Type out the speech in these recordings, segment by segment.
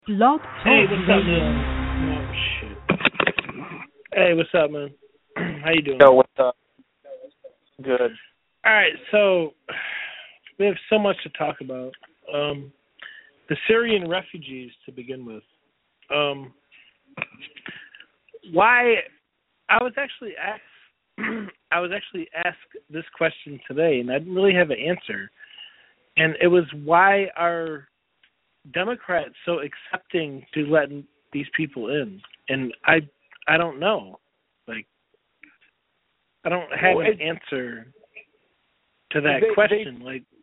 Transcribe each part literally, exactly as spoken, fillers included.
Blog Hey, Talk what's up, Radio. man? Oh, shit. Hey, what's up, man? How you doing? Yo, what's up? Good. All right, so we have so much to talk about. Um, the Syrian refugees, to begin with. Um, why? I was actually asked. I was actually asked this question today, and I didn't really have an answer. And it was, why are Democrats so accepting to letting these people in? And I, I don't know. Like, I don't have well, an answer to that they, question. They, like,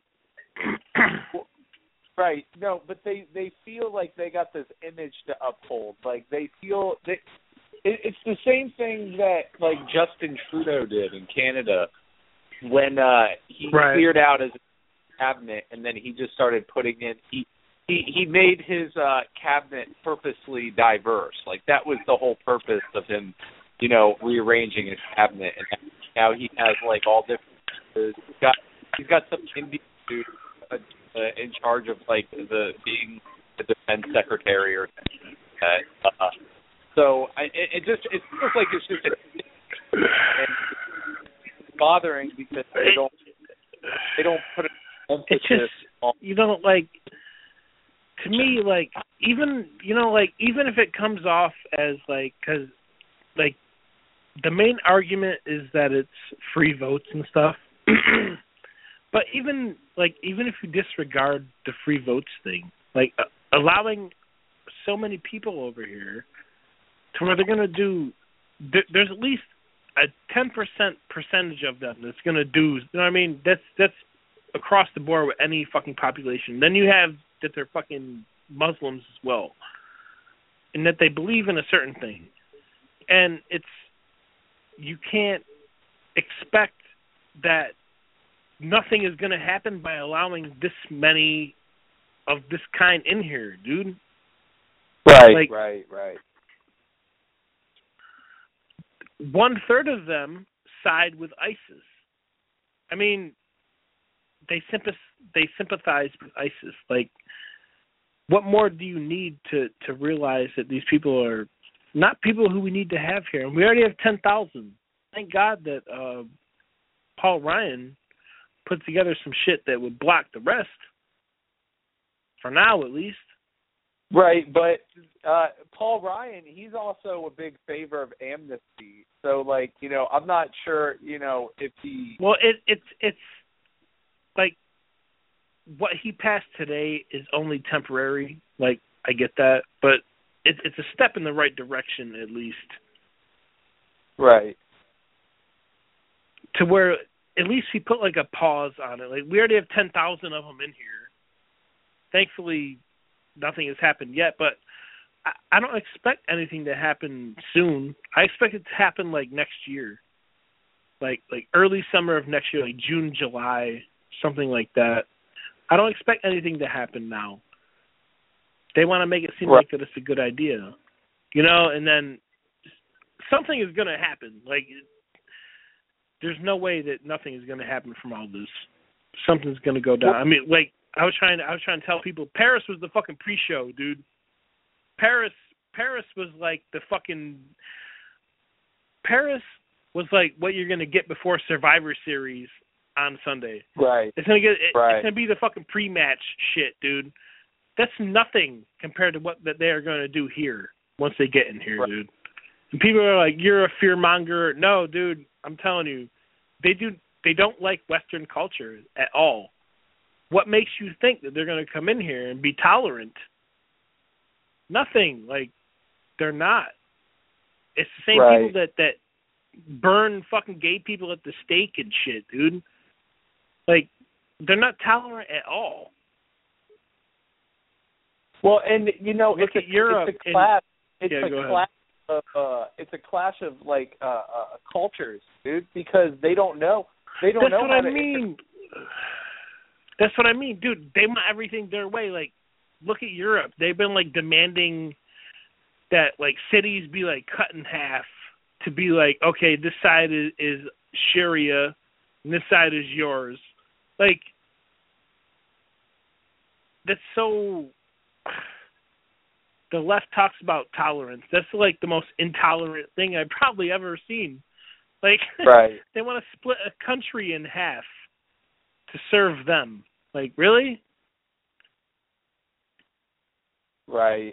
right? No, but they they feel like they got this image to uphold. Like they feel they. It, it's the same thing that like Justin Trudeau did in Canada when uh, he right. cleared out his cabinet, and then he just started putting in. He he, he made his uh, cabinet purposely diverse. Like that was the whole purpose of him, you know, rearranging his cabinet. And now he has like all different. He's got he's got some Indian dude uh, uh, in charge of like the being the defense secretary or something like that. Uh, so I, it, it just it feels like it's just a, and it's bothering because they don't they don't put an emphasis. It's just on, you know like to me like even you know like even if it comes off as like because like the main argument is that it's free votes and stuff. But even like even if you disregard the free votes thing, like uh, allowing so many people over here to where they're going to do, there, there's at least a ten percent percentage of them that's going to do, you know what I mean? That's that's across the board with any fucking population. Then you have that they're fucking Muslims as well, and that they believe in a certain thing, and it's you can't expect that nothing is going to happen by allowing this many of this kind in here, dude. right, like, right, right. One third of them side with ISIS. I mean, they sympath- they sympathize with ISIS. Like, what more do you need to, to realize that these people are not people who we need to have here? And we already have ten thousand. Thank God that uh, Paul Ryan put together some shit that would block the rest, for now at least. Right, but uh, Paul Ryan, he's also a big favor of amnesty. So, like, you know, I'm not sure, you know, if he... Well, it, it's, it's like, what he passed today is only temporary. Like, I get that, but it, it's a step in the right direction, at least. Right. To where at least he put, like, a pause on it. Like, we already have ten thousand of them in here. Thankfully, nothing has happened yet, but I, I don't expect anything to happen soon. I expect it to happen, like, next year. Like, like early summer of next year, like June, July, something like that. I don't expect anything to happen now. They want to make it seem right. like that it's a good idea. You know, and then something is going to happen. Like, there's no way that nothing is going to happen from all this. Something's going to go down. I mean, like, I was trying to, I was trying to tell people, Paris was the fucking pre-show, dude. Paris, Paris was like the fucking, Paris was like what you're going to get before Survivor Series on Sunday. Right. It's going to get, it, right. it's going to be the fucking pre-match shit, dude. That's nothing compared to what that they are going to do here once they get in here, right. dude. And people are like, you're a fear monger. No, dude, I'm telling you, they do. They don't like Western culture at all. What makes you think that they're going to come in here and be tolerant? Nothing. Like, they're not. It's the same right. people that, that burn fucking gay people at the stake and shit, dude. Like, they're not tolerant at all. Well, and, you know, Look it's at a, Europe it's a clash. And, it's yeah, a clash of, uh, it's a clash of, like, uh, uh, cultures, dude, because they don't know. They don't That's know what how I to mean. Inter- That's what I mean, dude. They want everything their way. Like, look at Europe. They've been, like, demanding that, like, cities be, like, cut in half to be like, okay, this side is, is Sharia and this side is yours. Like, that's so the left talks about tolerance. That's like the most intolerant thing I've probably ever seen. Like, right. They want to split a country in half to serve them. Like, really? Right.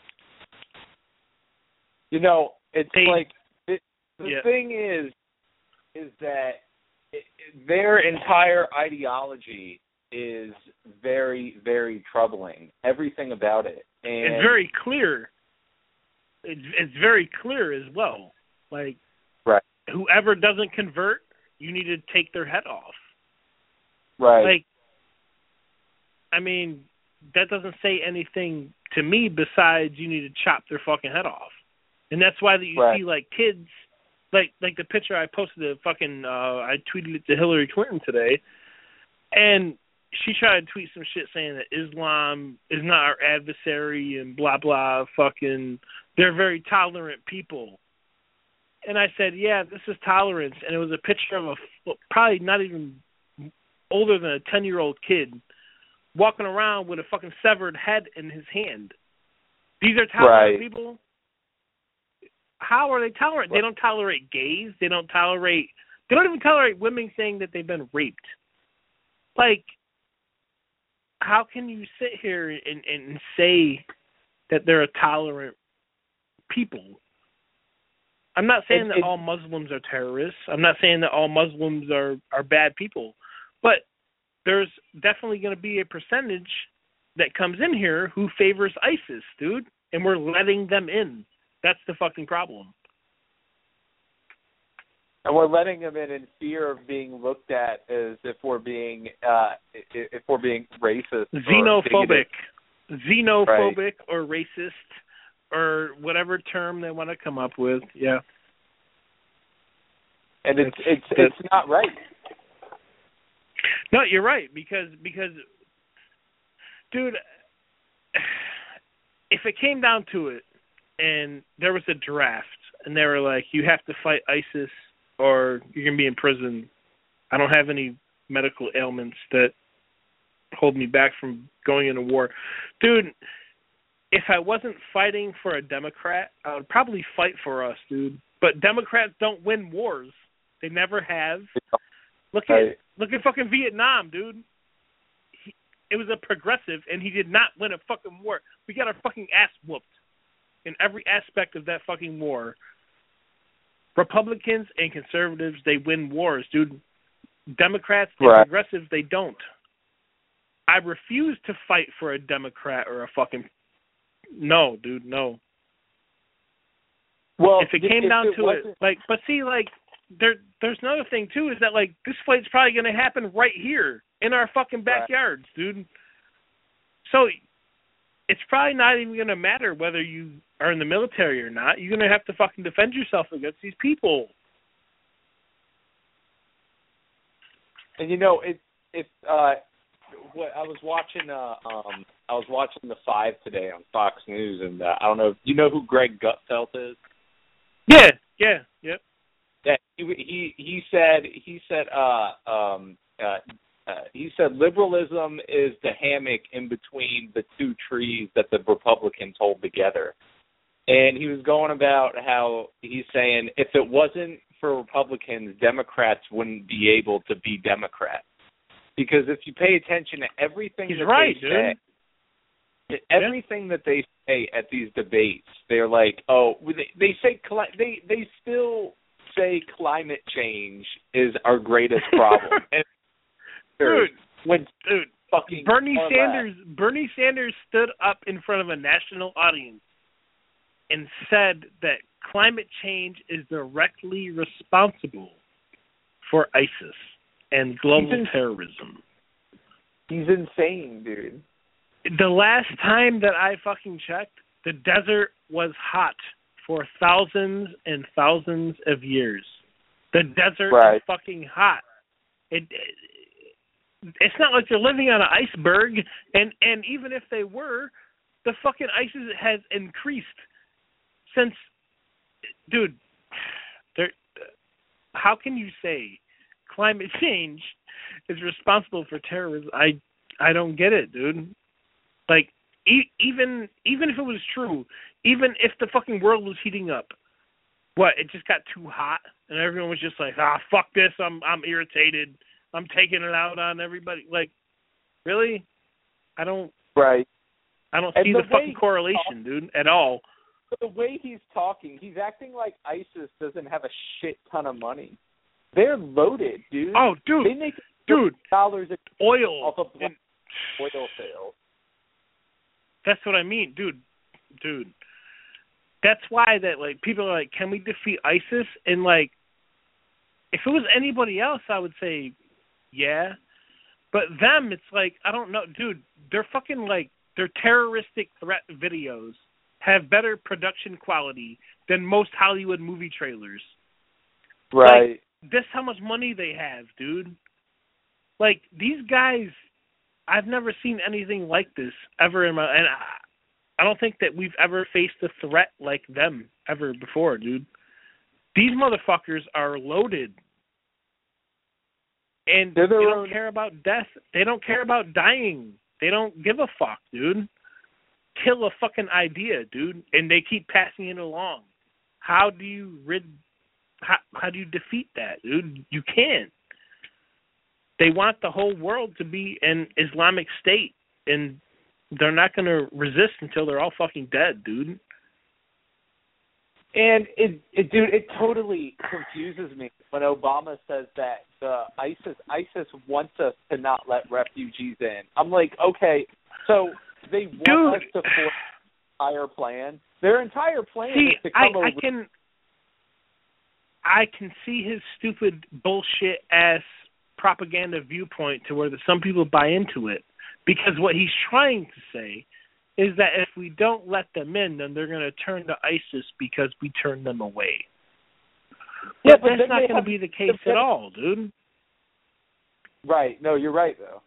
You know, it's they, like it, the yeah. thing is, is that it, their entire ideology is very, very troubling. Everything about it. And it's very clear. It's, it's very clear as well. Like, right. Whoever doesn't convert, you need to take their head off. Right. Like, I mean, that doesn't say anything to me besides you need to chop their fucking head off. And that's why that you right. see, like, kids, like like the picture I posted, the fucking, uh, I tweeted it to Hillary Clinton today, and she tried to tweet some shit saying that Islam is not our adversary and blah, blah, fucking, they're very tolerant people. And I said, yeah, this is tolerance. And it was a picture of a, probably not even older than a ten-year-old kid walking around with a fucking severed head in his hand. These are tolerant right. people? How are they tolerant? They don't tolerate gays. They don't tolerate, they don't even tolerate women saying that they've been raped. Like, how can you sit here and, and say that they're a tolerant people? I'm not saying it, that it, all Muslims are terrorists. I'm not saying that all Muslims are, are bad people. But there's definitely going to be a percentage that comes in here who favors ISIS, dude. And we're letting them in. That's the fucking problem. And we're letting them in in fear of being looked at as if we're being uh, if we're being racist, xenophobic, or xenophobic, right. or racist, or whatever term they want to come up with. Yeah. And it's it's it's, it's not right. No, you're right because because, dude, if it came down to it, and there was a draft, and they were like, you have to fight ISIS or you're going to be in prison. I don't have any medical ailments that hold me back from going into war. Dude, if I wasn't fighting for a Democrat, I would probably fight for us, dude. But Democrats don't win wars. They never have. Look at right. look at fucking Vietnam, dude. He, it was a progressive, and he did not win a fucking war. We got our fucking ass whooped in every aspect of that fucking war. Republicans and conservatives, they win wars, dude. Democrats and right. progressives, they don't. I refuse to fight for a Democrat or a fucking... No, dude, no. Well, if it came if down it to wasn't... it, like, but see, like, there, there's another thing, too, is that, like, this fight's probably going to happen right here in our fucking backyards, right. dude. So... it's probably not even going to matter whether you are in the military or not. You're going to have to fucking defend yourself against these people. And you know, it it uh, what I was watching uh um I was watching The Five today on Fox News, and uh, I don't know, you know who Greg Gutfeld is? Yeah, yeah, yep. Yeah, he he he said he said uh um uh. Uh, he said liberalism is the hammock in between the two trees that the Republicans hold together. And he was going about how he's saying if it wasn't for Republicans, Democrats wouldn't be able to be Democrats. Because if you pay attention to everything he's that right, they dude. say, everything yeah. that they say at these debates, they're like, oh, they, they say they they still say climate change is our greatest problem. and Dude, when dude, fucking Bernie Sanders, that. Bernie Sanders stood up in front of a national audience and said that climate change is directly responsible for ISIS and global he's terrorism. He's insane, dude. The last time that I fucking checked, the desert was hot for thousands and thousands of years. The desert right. is fucking hot. It, it It's not like they're living on an iceberg, and, and even if they were, the fucking ice has increased since, dude, there. How can you say climate change is responsible for terrorism? I, I don't get it, dude. Like, e- even even if it was true, even if the fucking world was heating up, what, it just got too hot and everyone was just like, ah, fuck this, I'm I'm irritated, I'm taking it out on everybody. Like, really? I don't. Right. I don't And see the the fucking way- correlation, dude, at all. The way he's talking, he's acting like ISIS doesn't have a shit ton of money. They're loaded, dude. Oh, dude, they make dude, dollars oil. off of And oil sales. that's what I mean, dude. Dude, that's why that like people are like, can we defeat ISIS? And like, if it was anybody else, I would say, yeah. But them, it's like, I don't know, dude. They're fucking like, their terroristic threat videos have better production quality than most Hollywood movie trailers. Right. Like, that's how much money they have, dude. Like, these guys, I've never seen anything like this ever in my, and I, I don't think that we've ever faced a threat like them ever before, dude. These motherfuckers are loaded. And they don't own... care about death. They don't care about dying. They don't give a fuck, dude. Kill a fucking idea, dude, and they keep passing it along. How do you rid? How, how do you defeat that, dude? You can't. They want the whole world to be an Islamic State, and they're not going to resist until they're all fucking dead, dude. And it, it, dude, it totally confuses me when Obama says that the ISIS ISIS wants us to not let refugees in. I'm like, okay, so they want dude. us to force their entire plan. Their entire plan see, is to come I, over. I can, I can see his stupid bullshit ass propaganda viewpoint to where the, some people buy into it, because what he's trying to say is that if we don't let them in, then they're going to turn to ISIS because we turn them away. Yeah, but, but that's not going to be the case at all, dude. Right. No, you're right, though.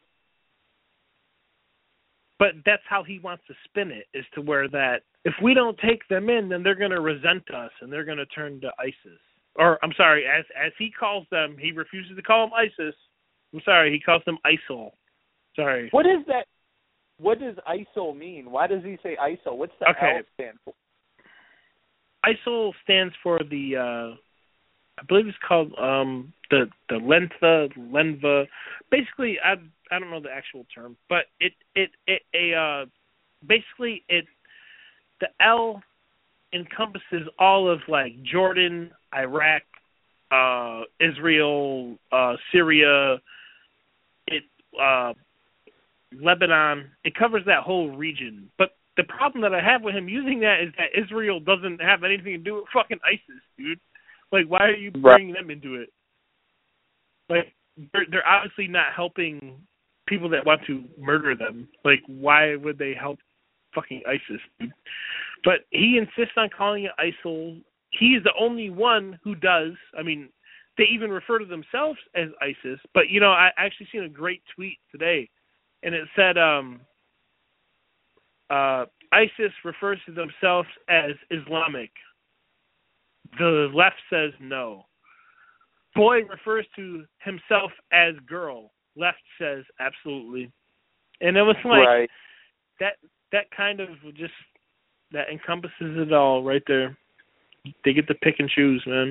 But that's how he wants to spin it, is to where that if we don't take them in, then they're going to resent us and they're going to turn to ISIS. Or, I'm sorry, as as he calls them, he refuses to call them ISIS. I'm sorry, he calls them ISIL. Sorry. What is that? What does ISIL mean? Why does he say ISIL? What's the okay. L stand for? ISIL stands for the, uh, I believe it's called um, the the Lentha, Lenva. Basically, I I don't know the actual term, but it it it a uh, basically it the L encompasses all of like Jordan, Iraq, uh, Israel, uh, Syria, it. Uh, Lebanon, it covers that whole region. But the problem that I have with him using that is that Israel doesn't have anything to do with fucking ISIS, dude. Like, why are you bringing them into it? Like, they're, they're obviously not helping people that want to murder them. Like, why would they help fucking ISIS, dude? But he insists on calling it ISIL. He's the only one who does. I mean, they even refer to themselves as ISIS. But, you know, I actually seen a great tweet today. And it said, um, uh, ISIS refers to themselves as Islamic. The left says no. Boy refers to himself as girl. Left says absolutely. And it was like, right. that that kind of just, that encompasses it all right there. They get to pick and choose, man.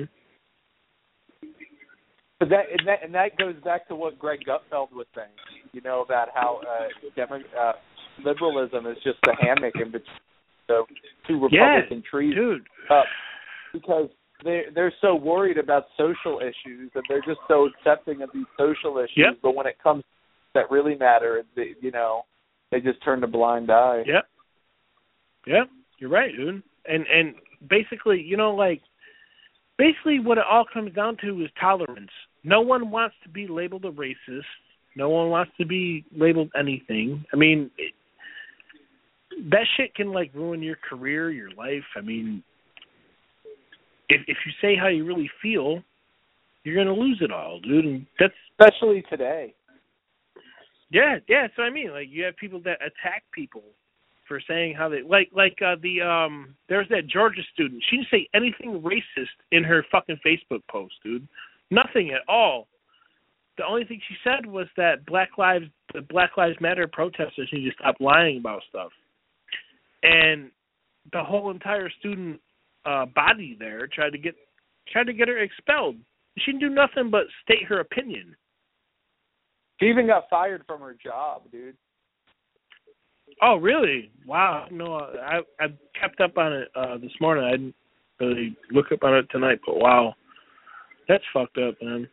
But that and that and that goes back to what Greg Gutfeld was saying, you know, about how uh, Demo- uh, liberalism is just a hammock in between the two Republican yeah, trees, dude. Uh, because they they're so worried about social issues and they're just so accepting of these social issues. Yep. But when it comes to that really matter, they, you know, they just turn a blind eye. Yep. Yep. You're right, dude. And and basically, you know, like basically what it all comes down to is tolerance. No one wants to be labeled a racist. No one wants to be labeled anything. I mean, it, that shit can, like, ruin your career, your life. I mean, if if you say how you really feel, you're going to lose it all, dude. And that's especially today. Yeah, yeah, that's what I mean. Like, you have people that attack people for saying how they, like, like uh, the, um, there's that Georgia student. She didn't say anything racist in her fucking Facebook post, dude. Nothing at all. The only thing she said was that Black Lives, the Black Lives Matter protesters need to stop lying about stuff. and the whole entire student uh, body there tried to get tried to get her expelled. She didn't do nothing but state her opinion. She even got fired from her job, dude. Oh, really? Wow. No, I I kept up on it uh, this morning. I didn't really look up on it tonight, but wow, that's fucked up, man.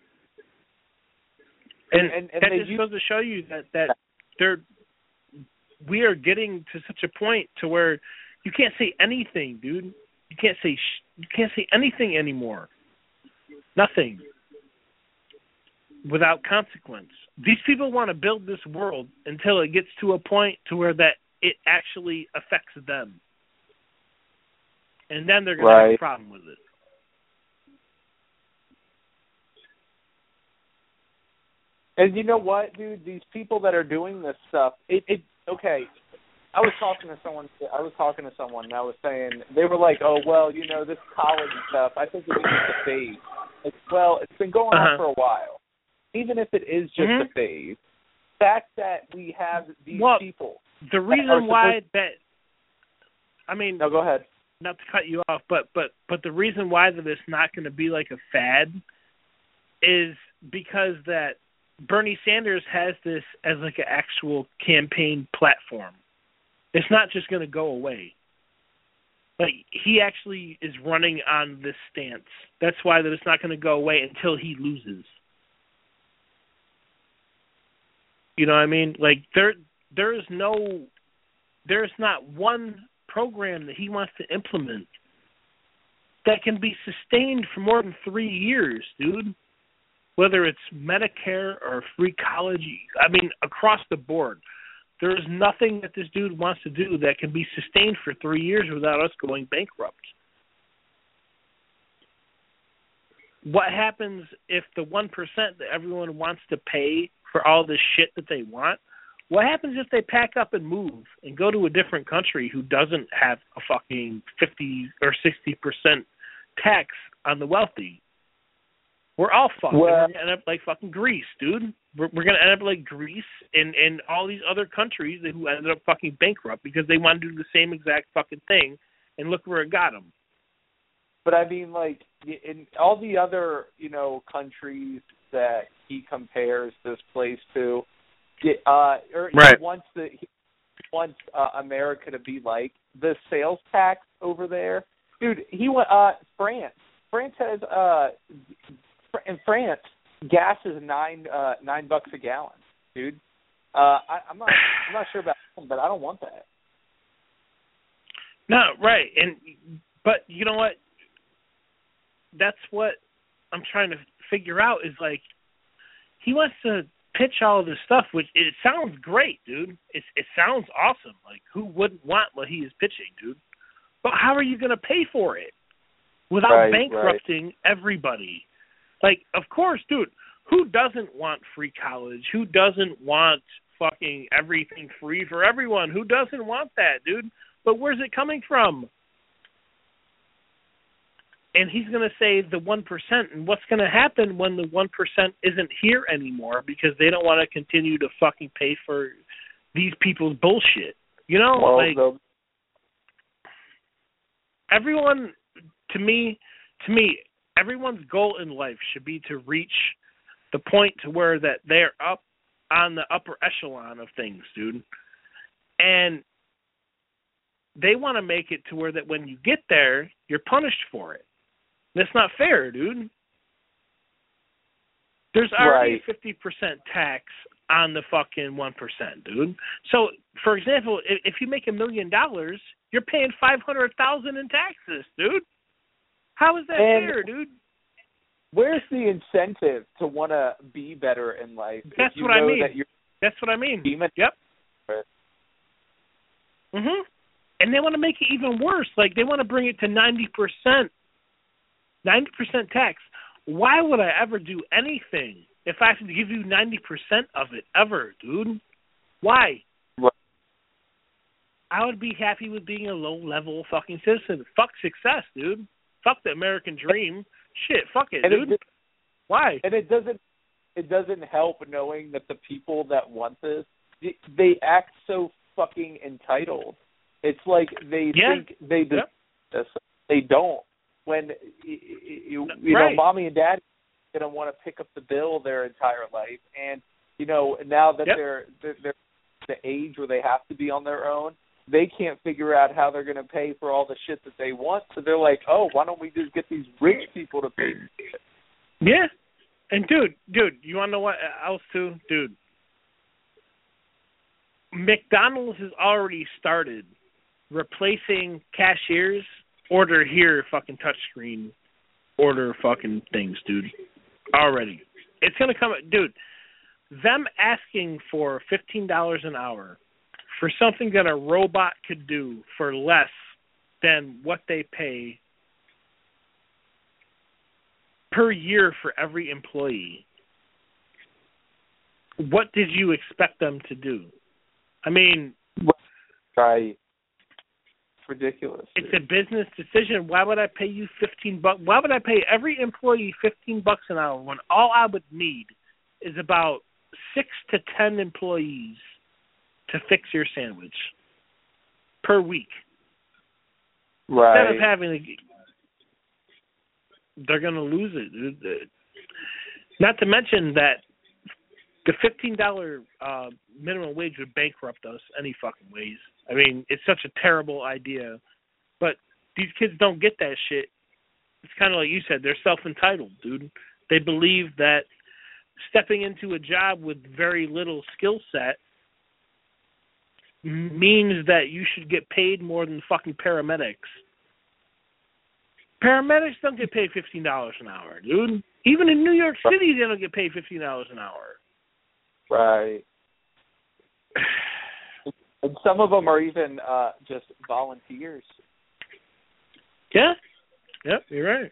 And, and, and that just goes to show you that that they're we are getting to such a point to where you can't say anything, dude. You can't say sh- you can't say anything anymore. Nothing without consequence. These people want to build this world until it gets to a point to where that it actually affects them. And then they're going right. to have a problem with it. And you know what, dude? These people that are doing this stuff, it, it okay, I was talking to someone, I was talking to someone, and I was saying, they were like, oh, well, you know, this college stuff, I think it's just a phase. Like, well, it's been going uh-huh. on for a while. Even if it is just mm-hmm. a phase, the fact that we have these well, people. The reason why that, I mean, no, go ahead. Not to cut you off, but but but the reason why that it's not going to be like a fad is because that Bernie Sanders has this as like an actual campaign platform. It's not just going to go away. Like, he actually is running on this stance. That's why that it's not going to go away until he loses. You know what I mean? Like, there, there is no, there's not one program that he wants to implement that can be sustained for more than three years, dude. Whether it's Medicare or free college, I mean, across the board. There is nothing that this dude wants to do that can be sustained for three years without us going bankrupt. What happens if the one percent that everyone wants to pay for all this shit that they want, what happens if they pack up and move and go to a different country who doesn't have a fucking fifty or sixty percent tax on the wealthy? We're all fucked. Well, we're going to end up like fucking Greece, dude. We're, we're going to end up like Greece and, and all these other countries who ended up fucking bankrupt because they want to do the same exact fucking thing, and look where it got them. But I mean, like, in all the other, you know, countries that he compares this place to, uh, or right. he wants, the, he wants uh, America to be like, the sales tax over there. Dude, he went, uh, France. France has, uh, in France, gas is nine uh, nine bucks a gallon, dude. Uh, I, I'm not I'm not sure about them, but I don't want that. No, right, and but you know what? That's what I'm trying to figure out is like he wants to pitch all of this stuff, which it sounds great, dude. It it sounds awesome. Like, who wouldn't want what he is pitching, dude? But how are you going to pay for it without right, bankrupting right. everybody? Like, of course, dude, who doesn't want free college? Who doesn't want fucking everything free for everyone? Who doesn't want that, dude? But where's it coming from? And he's going to say the one percent, and what's going to happen when the one percent isn't here anymore because they don't want to continue to fucking pay for these people's bullshit? You know, well, like, the... everyone, to me, to me, everyone's goal in life should be to reach the point to where that they're up on the upper echelon of things, dude. And they want to make it to where that when you get there, you're punished for it. That's not fair, dude. There's already right. a fifty percent tax on the fucking one percent, dude. So, for example, if, if you make a million dollars, you're paying five hundred thousand dollars in taxes, dude. How is that and fair, dude? Where's the incentive to want to be better in life? That's if you what know I mean. That you're That's what I mean. Demon- yep. Mhm. And they want to make it even worse. Like, they want to bring it to ninety percent. ninety percent tax. Why would I ever do anything if I have to give you ninety percent of it ever, dude? Why? What? I would be happy with being a low-level fucking citizen. Fuck success, dude. Fuck the American dream. Shit, fuck it, and dude. It, Why? And it doesn't it doesn't help knowing that the people that want this, they act so fucking entitled. It's like they yeah. think they do yep. this. They don't. When you, you right. know, mommy and daddy going to want to pick up the bill their entire life, and you know, now that yep. they're they're, they're the age where they have to be on their own, they can't figure out how they're going to pay for all the shit that they want. So they're like, oh, why don't we just get these rich people to pay? Yeah. And dude, dude, you want to know what else too? Dude, McDonald's has already started replacing cashiers, order here, fucking touchscreen, order fucking things, dude. Already. It's going to come, dude, them asking for fifteen dollars an hour for something that a robot could do for less than what they pay per year for every employee. What did you expect them to do? I mean, right. It's ridiculous. It's a business decision. Why would I pay you fifteen bucks? Why would I pay every employee fifteen bucks an hour when all I would need is about six to ten employees to fix your sandwich per week? Right. Instead of having to, they're going to lose it. Not to mention that the fifteen dollars uh, minimum wage would bankrupt us any fucking ways. I mean, it's such a terrible idea. But these kids don't get that shit. It's kind of like you said. They're self-entitled, dude. They believe that stepping into a job with very little skill set means that you should get paid more than fucking paramedics. Paramedics don't get paid fifteen dollars an hour, dude. Even in New York City, they don't get paid fifteen dollars an hour. Right. And some of them are even uh, just volunteers. Yeah. Yep, you're right.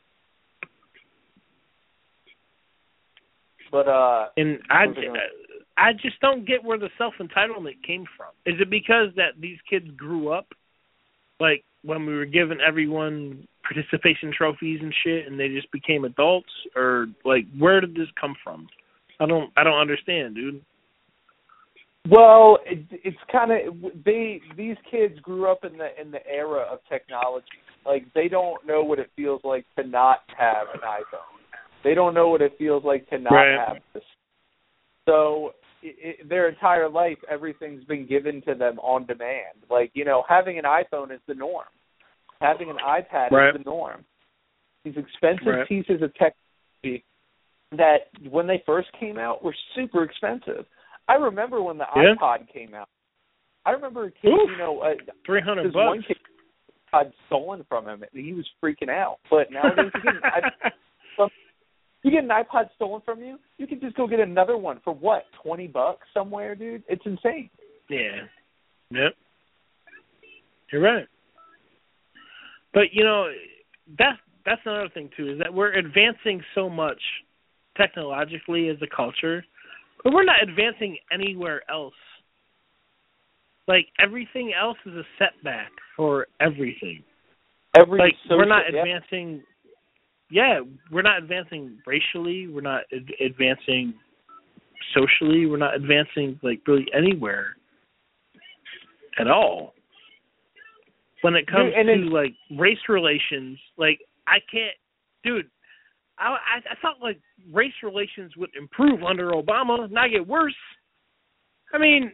But uh, and I, I just don't get where the self-entitlement came from. Is it because that these kids grew up, like, when we were giving everyone participation trophies and shit, and they just became adults, or like, where did this come from? I don't, I don't understand, dude. Well, it, it's kind of they these kids grew up in the in the era of technology. Like, they don't know what it feels like to not have an iPhone. They don't know what it feels like to not right. have this. So it, it, their entire life, everything's been given to them on demand. Like, you know, having an iPhone is the norm. Having an iPad right. is the norm. These expensive right. pieces of technology that, when they first came out, were super expensive. I remember when the yeah. iPod came out. I remember a kid, Oof. you know, uh, three hundred bucks. One kid had stolen from him, and he was freaking out. But nowadays, you get, an iPod, you get an iPod stolen from you, you can just go get another one for what, twenty bucks somewhere, dude? It's insane. Yeah. Yep. You're right. But, you know, that's, that's another thing, too, is that we're advancing so much technologically as a culture, but we're not advancing anywhere else. Like, everything else is a setback for everything. Every like, social, we're not yeah. advancing, yeah, we're not advancing racially, we're not ad- advancing socially, we're not advancing, like, really anywhere at all. When it comes dude, to, then, like, race relations, like, I can't, dude, I, I, I thought, like, race relations would improve under Obama, not get worse. I mean...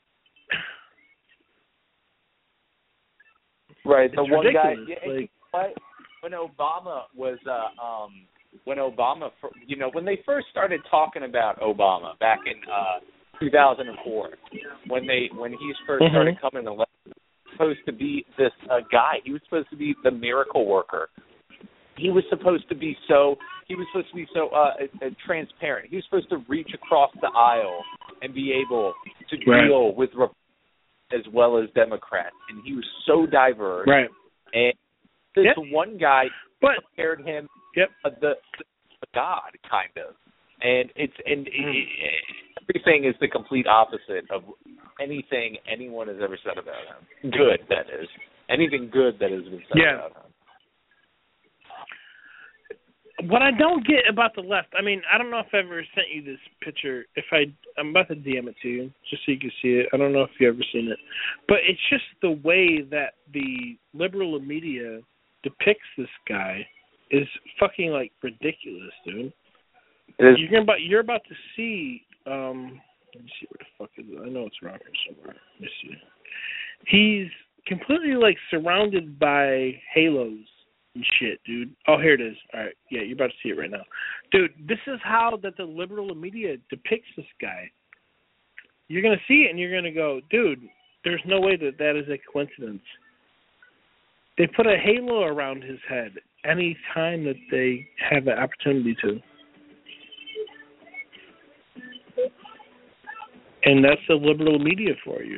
Right, the it's one ridiculous. guy, like, but when Obama was, uh, um, when Obama, you know, when they first started talking about Obama back in uh, two thousand four, when they, when he first mm-hmm. started coming to life, supposed to be this uh, guy. He was supposed to be the miracle worker. He was supposed to be so. He was supposed to be so uh, uh, transparent. He was supposed to reach across the aisle and be able to right. deal with Republicans as well as Democrats, and he was so diverse. Right. And this yep. one guy but, compared him yep. uh, the, the God, kind of. And it's and mm. it, everything is the complete opposite of anything anyone has ever said about him. Good, that is. Anything good that has been said yeah. about him. what I don't get about the left, I mean, I don't know if I ever sent you this picture. If I, I'm about to D M it to you just so you can see it. I don't know if you've ever seen it, but it's just the way that the liberal media depicts this guy is fucking like ridiculous, dude. You're about you're about to see. Um, let me see where the fuck is it. I know it's around here somewhere. Let me see. He's completely like surrounded by halos and shit, dude. Oh, here it is. All right, yeah, you're about to see it right now, dude. This is how that the liberal media depicts this guy. You're gonna see it and you're gonna go, dude. There's no way that that is a coincidence. They put a halo around his head any time that they have the opportunity to. And that's the liberal media for you.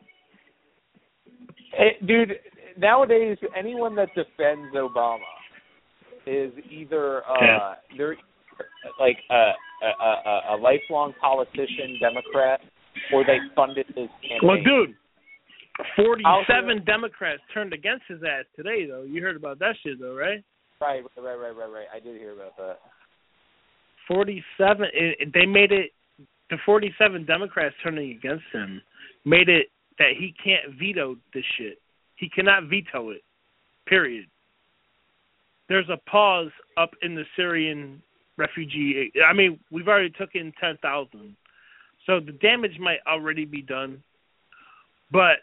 Hey, dude, nowadays, anyone that defends Obama is either uh, yeah. they're like a, a, a, a lifelong politician, Democrat, or they funded his campaign. Well, dude, forty-seven Democrats turned against his ass today, though. You heard about that shit, though, right? Right, right, right, right, right. I did hear about that. forty-seven, it, they made it, the forty-seven Democrats turning against him made it that he can't veto this shit. He cannot veto it, period. There's a pause up in the Syrian refugee. I mean, we've already took in ten thousand. So the damage might already be done. But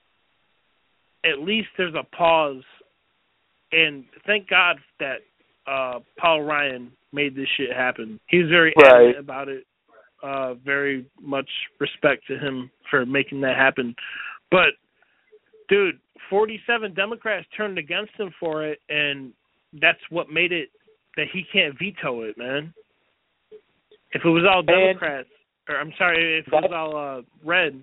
at least there's a pause. And thank God that uh, Paul Ryan made this shit happen. He was very right. adamant about it. Uh, very much respect to him for making that happen. But, dude, forty-seven Democrats turned against him for it, and that's what made it that he can't veto it, man. If it was all Democrats, and or I'm sorry, if it was all uh, red,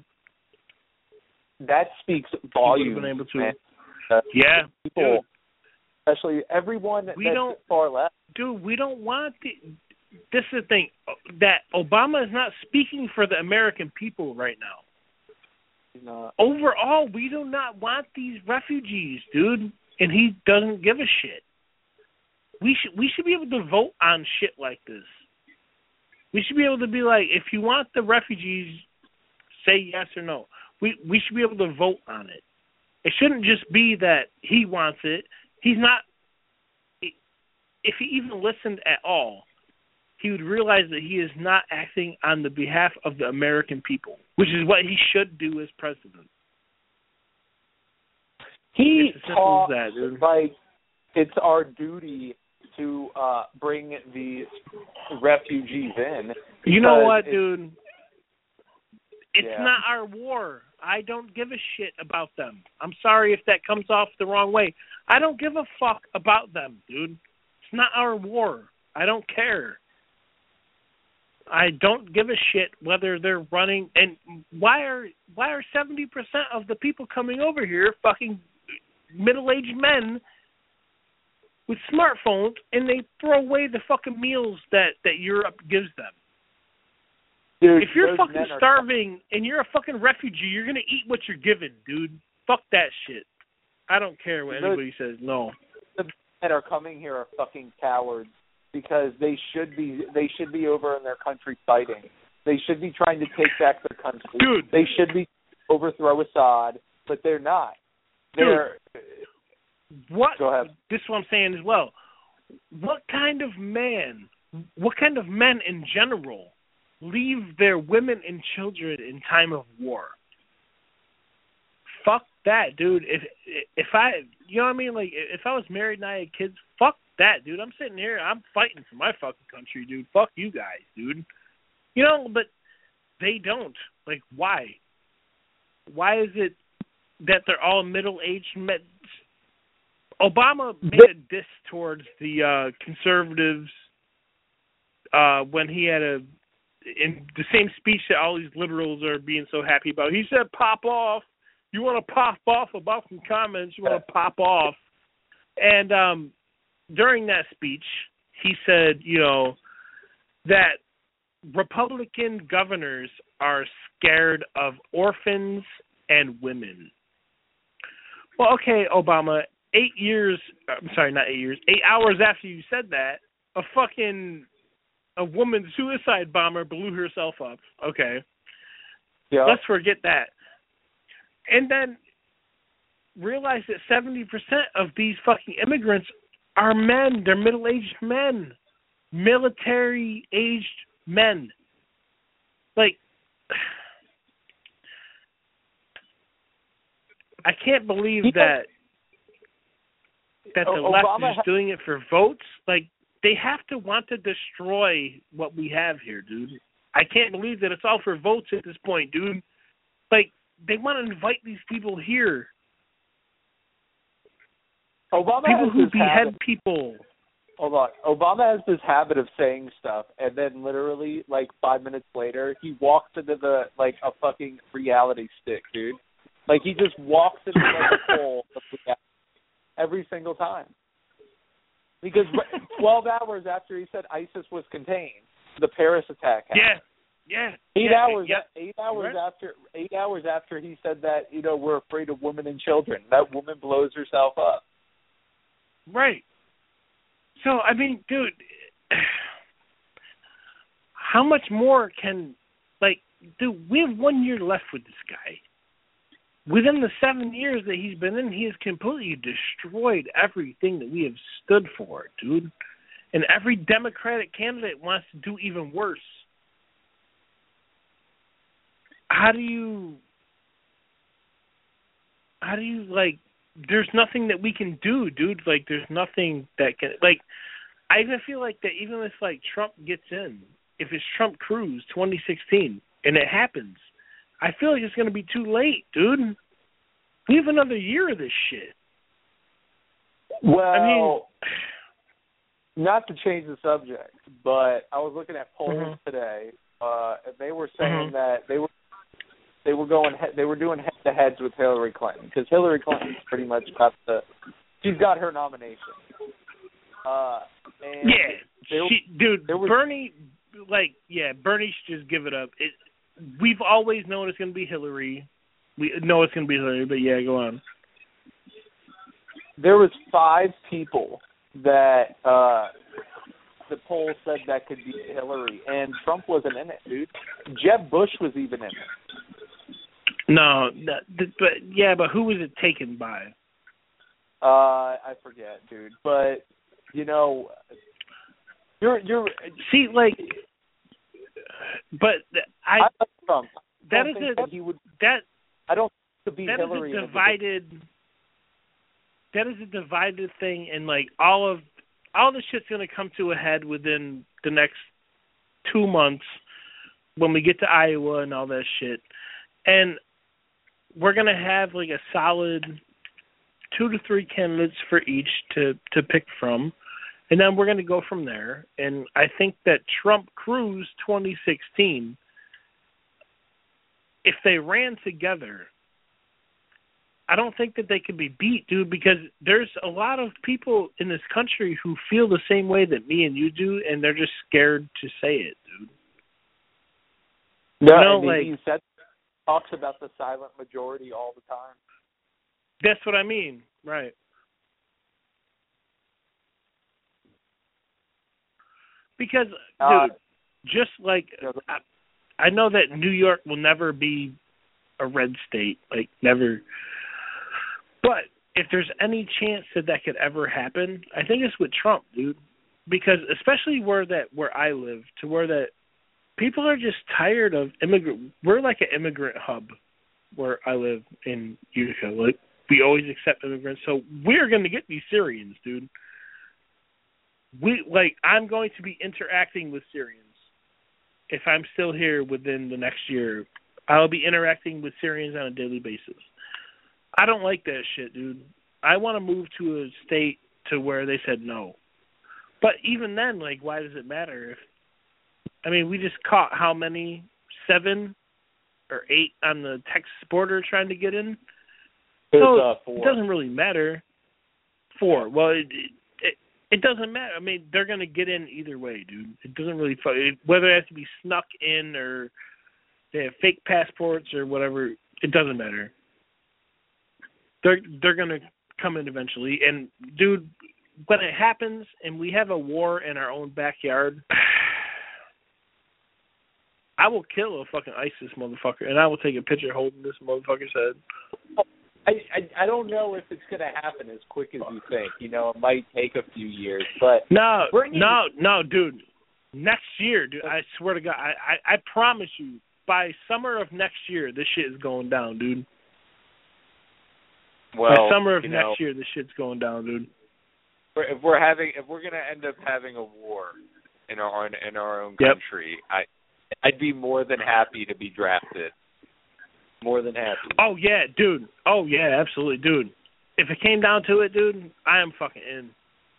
that speaks volumes. He would have been able to. Man. Uh, yeah, people, dude, especially everyone we that's don't, far left. Dude, we don't want the. This is the thing, that Obama is not speaking for the American people right now. He's not. Overall, we do not want these refugees, dude, and he doesn't give a shit. We should we should be able to vote on shit like this. We should be able to be like, if you want the refugees, say yes or no. We we should be able to vote on it. It shouldn't just be that he wants it. He's not. If he even listened at all, he would realize that he is not acting on the behalf of the American people, which is what he should do as president. He talks that, dude. like it's our duty to uh, bring the refugees in. You know what, dude? It's yeah. not our war. I don't give a shit about them. I'm sorry if that comes off the wrong way. I don't give a fuck about them, dude. It's not our war. I don't care. I don't give a shit whether they're running. And why are why are seventy percent of the people coming over here fucking middle-aged men with smartphones, and they throw away the fucking meals that, that Europe gives them? Dude, if you're fucking are... starving and you're a fucking refugee, you're going to eat what you're given, dude. Fuck that shit. I don't care what those, anybody says. No. The men that are coming here are fucking cowards. Because they should be, they should be over in their country fighting. They should be trying to take back their country. Dude, they should be overthrow Assad, but they're not. They're. Dude, what? Go ahead. This is what I'm saying as well. What kind of man? What kind of men in general leave their women and children in time of war? Fuck that, dude. If if I, you know what I mean? Like, if I was married and I had kids, fuck that, dude. I'm sitting here, I'm fighting for my fucking country, dude. Fuck you guys, dude. You know, but they don't. Like, why? Why is it that they're all middle-aged men? Obama made a diss towards the uh, conservatives uh, when he had a, in the same speech that all these liberals are being so happy about. He said, pop off. You want to pop off about some comments, you want to pop off. And um, during that speech, he said, you know, that Republican governors are scared of orphans and women. Well, okay, Obama, eight years, I'm sorry, not eight years, eight hours after you said that, a fucking a woman suicide bomber blew herself up. Okay. Yeah. Let's forget that. And then realize that seventy percent of these fucking immigrants are men. They're middle-aged men. Military-aged men. Like, I can't believe you that that the know, left Obama is doing it for votes. Like, they have to want to destroy what we have here, dude. I can't believe that it's all for votes at this point, dude. Like, they want to invite these people here. Obama People has who this behead habit. people. Hold on. Obama has this habit of saying stuff, and then literally, like, five minutes later, he walks into the, like, a fucking reality stick, dude. Like, he just walks into, like, a hole of reality every single time. Because twelve hours after he said ISIS was contained, the Paris attack happened. Yeah. Yeah. Eight yeah, hours. Yeah. Eight hours Right. after. Eight hours after he said that, you know, we're afraid of women and children. That woman blows herself up. Right. So, I mean, dude, how much more can, like, dude, we have one year left with this guy. Within the seven years that he's been in, he has completely destroyed everything that we have stood for, dude. And every Democratic candidate wants to do even worse. How do you, how do you, like, there's nothing that we can do, dude. Like, there's nothing that can, like, I even feel like that even if, like, Trump gets in, if it's Trump Cruz twenty sixteen, and it happens, I feel like it's going to be too late, dude. We have another year of this shit. Well, I mean, not to change the subject, but I was looking at polls mm-hmm. today, uh, and they were saying mm-hmm. that they were they were going they were doing head to heads with Hillary Clinton, because Hillary Clinton's pretty much got the she's got her nomination. Uh, and yeah, there, she, dude, there was, Bernie, like, yeah, Bernie should just give it up. It, we've always known it's going to be Hillary. We know it's going to be Hillary, but yeah, go on. There was five people that uh, the poll said that could be Hillary, and Trump wasn't in it, dude. Jeb Bush was even in it. No, that, but yeah, but who was it taken by? Uh, I forget, dude. But you know, you're you're see, like, but I, I like Trump. I that don't is think a that he would. that I don't think to be that Hillary. is a divided. That is a divided thing, and like all of all the shit's gonna come to a head within the next two months when we get to Iowa and all that shit, and we're gonna have like a solid two to three candidates for each to to pick from, and then we're gonna go from there. And I think that Trump Cruz twenty sixteen, if they ran together, I don't think that they could be beat, dude, because there's a lot of people in this country who feel the same way that me and you do, and they're just scared to say it, dude. No, you know, I mean, like, he said, talks about the silent majority all the time. That's what I mean, right. Because, Uh, dude, just like, I, I know that New York will never be a red state, like, never. But if there's any chance that that could ever happen, I think it's with Trump, dude. Because especially where that where I live, to where that people are just tired of immigrant. We're like an immigrant hub where I live in Utica. Like, we always accept immigrants, so we're going to get these Syrians, dude. We like I'm going to be interacting with Syrians if I'm still here within the next year. I'll be interacting with Syrians on a daily basis. I don't like that shit, dude. I want to move to a state to where they said no. But even then, like, why does it matter? If I mean, we just caught how many? Seven or eight on the Texas border trying to get in? There's, so uh, four. It doesn't really matter. Four. Well, it, it, it doesn't matter. I mean, they're going to get in either way, dude. It doesn't really – whether it has to be snuck in or they have fake passports or whatever, it doesn't matter. They're they're going to come in eventually. And, dude, when it happens and we have a war in our own backyard, I will kill a fucking ISIS motherfucker, and I will take a picture holding this motherfucker's head. I, I I don't know if it's going to happen as quick as you think. You know, it might take a few years, but no, no, no, dude. Next year, dude. I swear to God, I, I, I promise you, by summer of next year, this shit is going down, dude. Well, by summer of you next know, year, this shit's going down, dude. If we're having, if we're going to end up having a war in our own, in our own yep. country, I I'd be more than happy to be drafted. More than happy. Oh, yeah, dude. Oh, yeah, absolutely, dude. If it came down to it, dude, I am fucking in.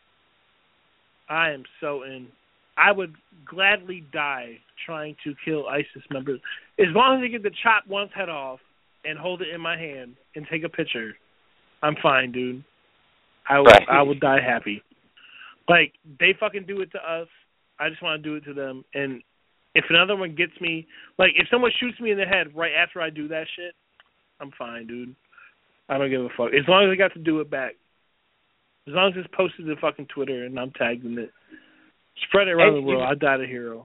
I am so in. I would gladly die trying to kill ISIS members. As long as I get to chop one's head off and hold it in my hand and take a picture, I'm fine, dude. I will, right. I will die happy. Like, they fucking do it to us. I just want to do it to them. And if another one gets me, like, if someone shoots me in the head right after I do that shit, I'm fine, dude. I don't give a fuck. As long as I got to do it back. As long as it's posted to fucking Twitter and I'm tagged in it. Spread it around and the world. You, I died a hero.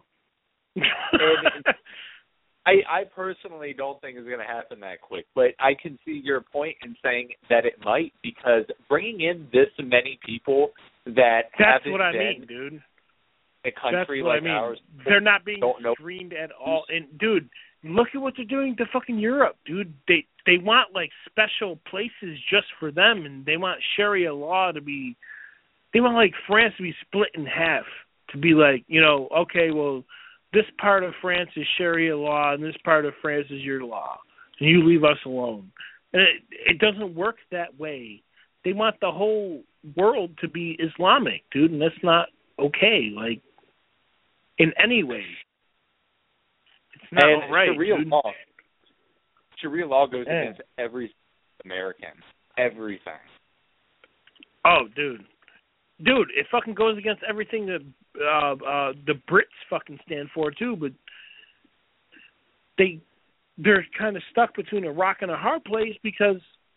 and I, I personally don't think it's going to happen that quick, but I can see your point in saying that it might, because bringing in this many people that That's haven't what I been mean, dude. a country That's what like I mean. ours, They're not being don't know. screened at all. And dude, look at what they're doing to fucking Europe, dude. They they want like special places just for them, and they want Sharia law to be. They want like France to be split in half, to be like, you know, okay, well, this part of France is Sharia law, and this part of France is your law, and you leave us alone. And it it doesn't work that way. They want the whole world to be Islamic, dude, and that's not okay. Like. In any way. It's not and right, Sharia dude. law. Sharia law goes yeah. against every American. Everything. Oh, dude. Dude, it fucking goes against everything that uh, uh, the Brits fucking stand for, too, but they, they're kind of stuck between a rock and a hard place because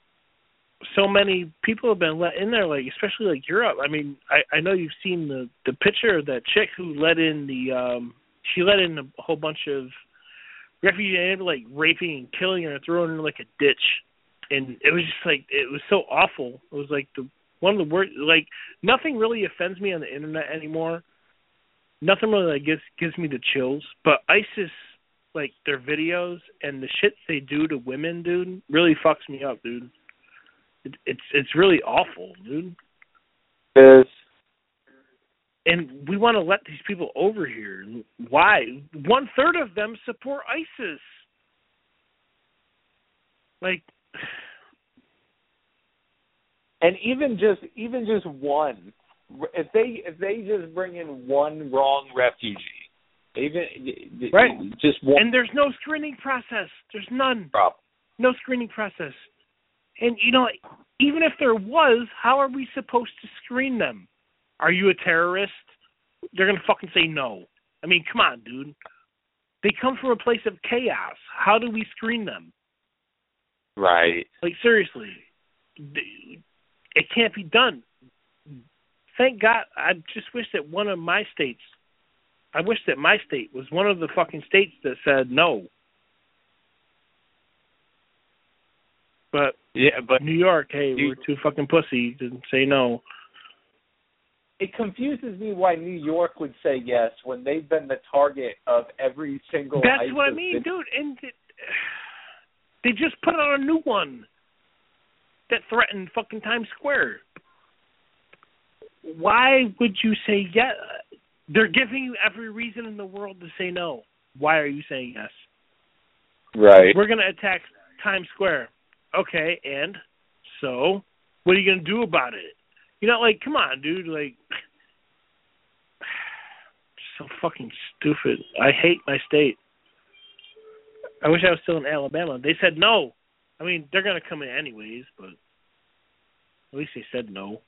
so many people have been let in there, like especially like Europe. I mean, I, I know you've seen the, the picture of that chick who let in the um she let in a whole bunch of refugees, like raping and killing her and throwing her in like a ditch, and it was just like it was so awful. It was like the one of the worst. Like nothing really offends me on the internet anymore. Nothing really like gives gives me the chills. But ISIS, like their videos and the shit they do to women, dude, really fucks me up, dude. It's it's really awful, dude. It is. And we want to let these people over here. Why? One third of them support ISIS. Like, and even just even just one, if they if they just bring in one wrong refugee, even right, just one, and there's no screening process. There's none. Problem. No screening process. And, you know, even if there was, how are we supposed to screen them? Are you a terrorist? They're going to fucking say no. I mean, come on, dude. They come from a place of chaos. How do we screen them? Right. Like, seriously. It can't be done. Thank God. I just wish that one of my states, I wish that my state was one of the fucking states that said no. But yeah, but New York, hey, you, we're too fucking pussy to say no. It confuses me why New York would say yes when they've been the target of every single. That's ISIS what I mean, dude. And it, they just put out a new one that threatened fucking Times Square. Why would you say yes? They're giving you every reason in the world to say no. Why are you saying yes? Right. We're going to attack Times Square. Okay, and so what are you going to do about it? You know, like, come on, dude. Like, so fucking stupid. I hate my state. I wish I was still in Alabama. They said no. I mean, they're going to come in anyways, but at least they said no.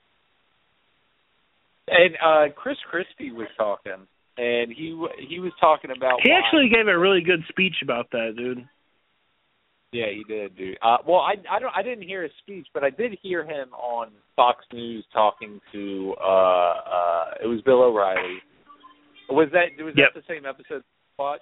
And uh, Chris Christie was talking, and he he was talking about. He why. actually gave a really good speech about that, dude. Yeah, he did, dude. Uh, well, I I don't I didn't hear his speech, but I did hear him on Fox News talking to uh uh it was Bill O'Reilly. Was that was yep. that the same episode you watched?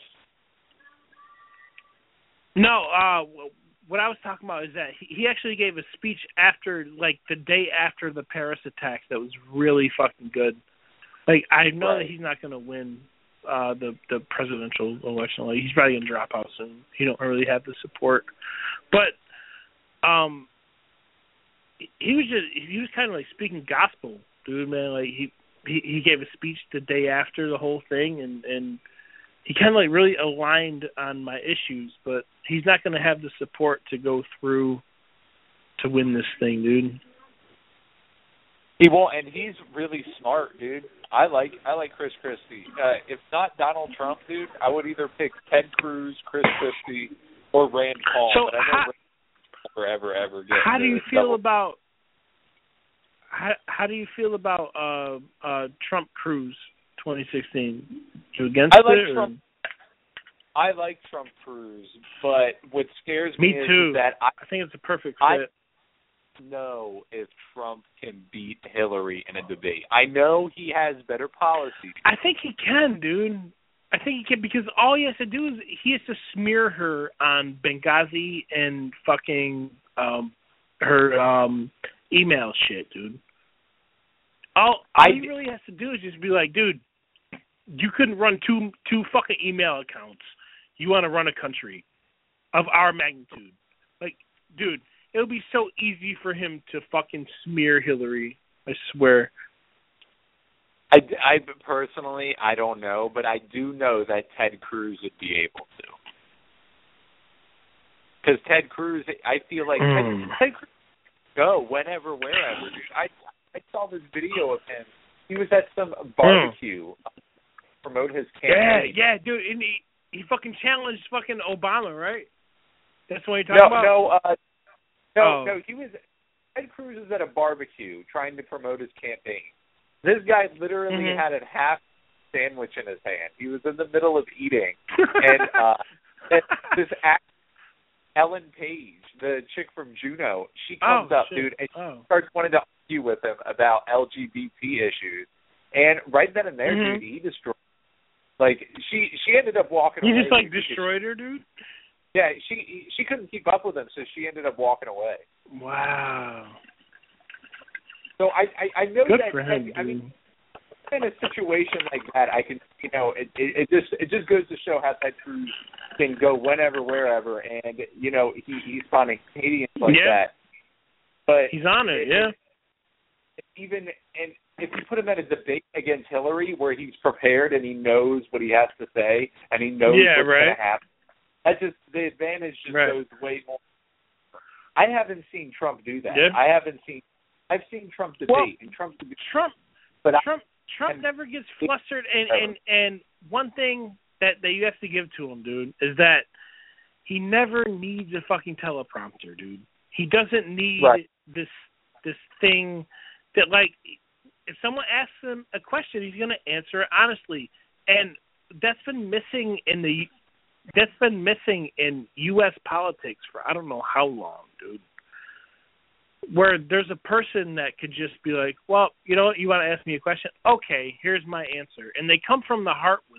No, uh, what I was talking about is that he actually gave a speech after, like, the day after the Paris attacks that was really fucking good. Like, I know right. that he's not going to win uh, the the presidential election. Like, he's probably going to drop out soon. He don't really have the support. But um, he was just he was kind of like speaking gospel, dude, man. Like, he, he, he gave a speech the day after the whole thing, and, and he kind of like really aligned on my issues, but he's not going to have the support to go through to win this thing, dude. He won't, and he's really smart, dude. I like I like Chris Christie. Uh, if not Donald Trump, dude, I would either pick Ted Cruz, Chris Christie, or Rand Paul. So but I know how, Rand Paul never ever ever get. How do you feel double. about how how do you feel about uh uh Trump Cruz twenty sixteen? You against I like it? Trump. I like Trump Cruz, but what scares me, me is, too. is that I, I think it's a perfect I fit. know if Trump can beat Hillary in a debate. I know he has better policies. I think he can, dude. I think he can, because all he has to do is he has to smear her on Benghazi and fucking um her um email shit, dude. All all I, he really has to do is just be like, dude, you couldn't run two two fucking email accounts. You want to run a country of our magnitude. Like, dude, it would be so easy for him to fucking smear Hillary. I swear. I, I personally, I don't know, but I do know that Ted Cruz would be able to. Because Ted Cruz, I feel like mm. Ted, Ted Cruz go whenever, wherever, dude. I I saw this video of him. He was at some barbecue mm. to promote his campaign. Yeah, yeah, dude. And he, he fucking challenged fucking Obama, right? That's what you're talking no, about? No, uh, no, oh. no. He was Ted Cruz was at a barbecue trying to promote his campaign. This guy literally mm-hmm. had a half sandwich in his hand. He was in the middle of eating, and uh, this act, Ellen Page, the chick from Juno, she comes oh, up, shit. dude, and oh. she starts wanting to argue with him about L G B T issues. And right then and there, mm-hmm. dude, he destroyed. Like she, she ended up walking he away. He just like destroyed her, dude. Yeah, she she couldn't keep up with him, so she ended up walking away. Wow. So I I, I know Good that for him, I, I mean, in a situation like that, I can you know it, it it just it just goes to show how Ted Cruz can go whenever, wherever, and you know he he's finding Canadians like yeah. that. But he's on it, it yeah. It, even and if you put him at a debate against Hillary, where he's prepared and he knows what he has to say and he knows yeah, what's right. going to happen, that just the advantage just right. goes way more. I haven't seen Trump do that. Yeah. I haven't seen. I've seen Trump debate well, and Trump debate. Trump, but Trump, I, Trump and, never gets flustered, and, and and one thing that that you have to give to him, dude, is that he never needs a fucking teleprompter, dude. He doesn't need right. this this thing that, like, if someone asks him a question, he's gonna answer it honestly, and that's been missing in the that's been missing in U S politics for I don't know how long, dude. Where there's a person that could just be like, well, you know what, you want to ask me a question? Okay, here's my answer. And they come from the heart with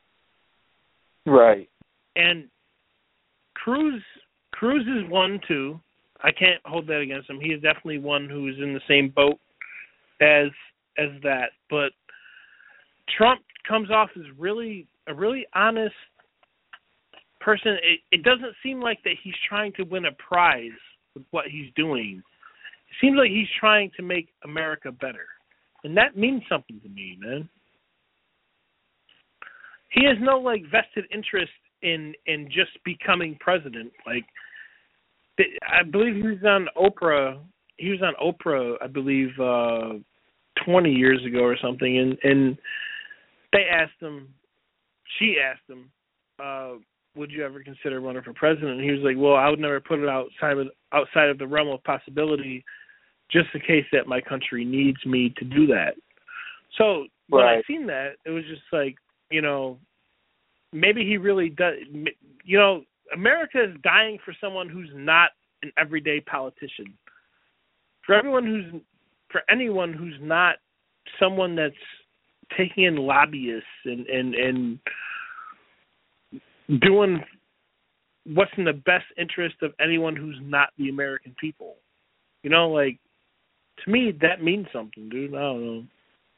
it. Right. And Cruz Cruz is one, too. I can't hold that against him. He is definitely one who is in the same boat as as that. But Trump comes off as really a really honest person. It, it doesn't seem like that he's trying to win a prize with what he's doing. It seems like he's trying to make America better. And that means something to me, man. He has no, like, vested interest in, in just becoming president. Like, I believe he was on Oprah. He was on Oprah, I believe, uh, twenty years ago or something. And, and they asked him, she asked him, uh, would you ever consider running for president? And he was like, well, I would never put it outside of, outside of the realm of possibility just in case that my country needs me to do that. So when right. I seen that, it was just like, you know, maybe he really does, you know, America is dying for someone who's not an everyday politician. For everyone who's for anyone who's not someone that's taking in lobbyists and, and, and doing what's in the best interest of anyone who's not the American people. You know, like, to me, that means something, dude. I don't know.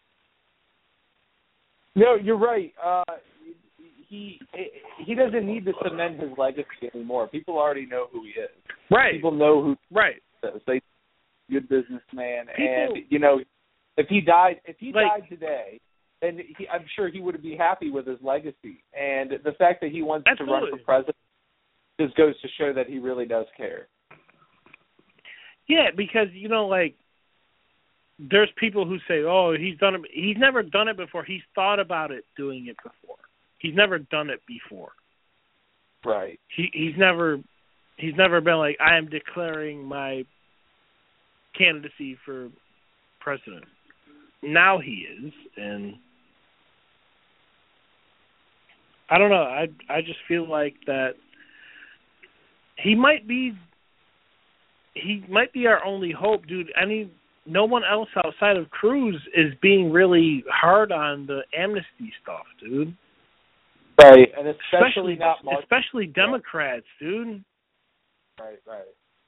No, you're right. Uh, he he doesn't need to cement his legacy anymore. People already know who he is. Right. People know who right. he is. They good businessman. People, and, you know, if he died, if he like, died today, then he, I'm sure he would be happy with his legacy. And the fact that he wants absolutely. to run for president just goes to show that he really does care. Yeah, because, you know, like, there's people who say, oh, he's done it. He's never done it before. He's thought about it doing it before. He's never done it before. Right. He he's never he's never been like, I am declaring my candidacy for president. Now he is, and I don't know. I I just feel like that he might be he might be our only hope, dude. Any no one else outside of Cruz is being really hard on the amnesty stuff, dude. Right, and especially, especially not Mark- especially Democrats, dude. Right, right.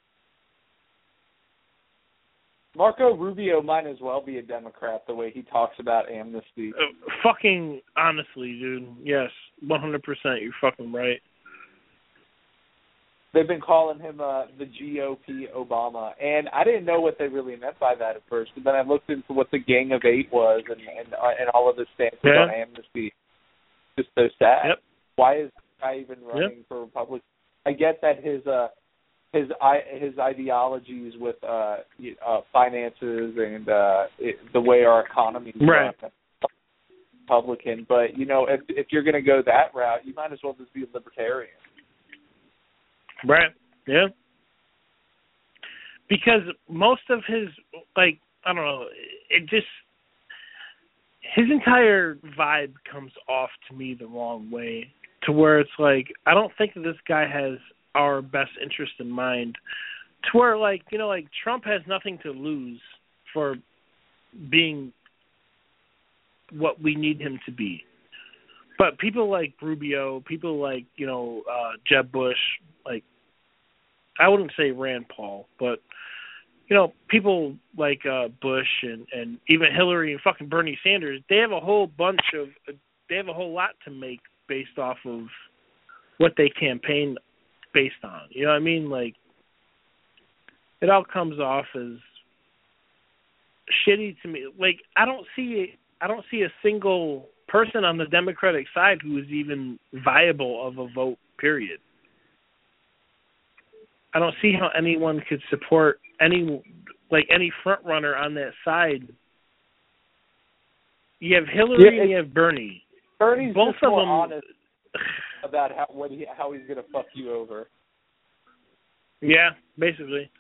Marco Rubio might as well be a Democrat the way he talks about amnesty. Uh, fucking honestly, dude. Yes, one hundred percent. You're fucking right. They've been calling him uh, the G O P Obama, and I didn't know what they really meant by that at first. But then I looked into what the Gang of Eight was, and and, uh, and all of the stances yeah. on amnesty. Just so sad. Yep. Why is the guy even running yep. for Republican? I get that his uh his his ideologies with uh, uh finances and uh it, the way our economy is right. run, Republican, but you know if if you're going to go that route, you might as well just be a libertarian. Right. Yeah. Because most of his, like, I don't know, it just, his entire vibe comes off to me the wrong way, to where it's like, I don't think that this guy has our best interest in mind, to where, like, you know, like, Trump has nothing to lose for being what we need him to be. But people like Rubio, people like, you know, uh, Jeb Bush, like, I wouldn't say Rand Paul, but, you know, people like uh, Bush and, and even Hillary and fucking Bernie Sanders, they have a whole bunch of, they have a whole lot to make based off of what they campaign based on. You know what I mean? Like, it all comes off as shitty to me. Like, I don't see, I don't see a single person on the Democratic side who is even viable of a vote, period. I don't see how anyone could support any, like, any front runner on that side. You have Hillary yeah, and you have Bernie. Bernie's both just of more them honest about how what he, how he's going to fuck you over. Yeah, basically.